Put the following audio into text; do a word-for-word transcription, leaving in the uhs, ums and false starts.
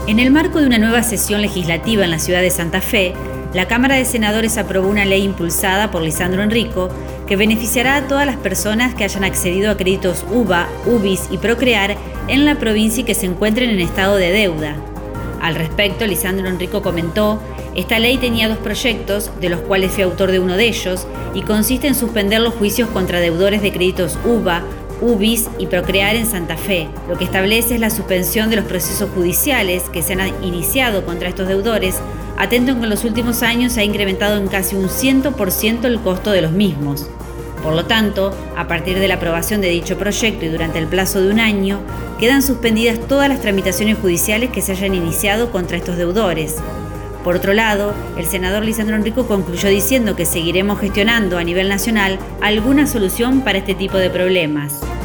En el marco de una nueva sesión legislativa en la ciudad de Santa Fe, la Cámara de Senadores aprobó una ley impulsada por Lisandro Enrico que beneficiará a todas las personas que hayan accedido a créditos U B A, U B I S y Procrear en la provincia y que se encuentren en estado de deuda. Al respecto, Lisandro Enrico comentó: esta ley tenía dos proyectos, de los cuales fui autor de uno de ellos, y consiste en suspender los juicios contra deudores de créditos U B A, U B I S y Procrear en Santa Fe. Lo que establece es la suspensión de los procesos judiciales que se han iniciado contra estos deudores, atento en que en los últimos años se ha incrementado en casi un cien por ciento el costo de los mismos. Por lo tanto, a partir de la aprobación de dicho proyecto y durante el plazo de un año, quedan suspendidas todas las tramitaciones judiciales que se hayan iniciado contra estos deudores. Por otro lado, el senador Lisandro Enrico concluyó diciendo que seguiremos gestionando a nivel nacional alguna solución para este tipo de problemas.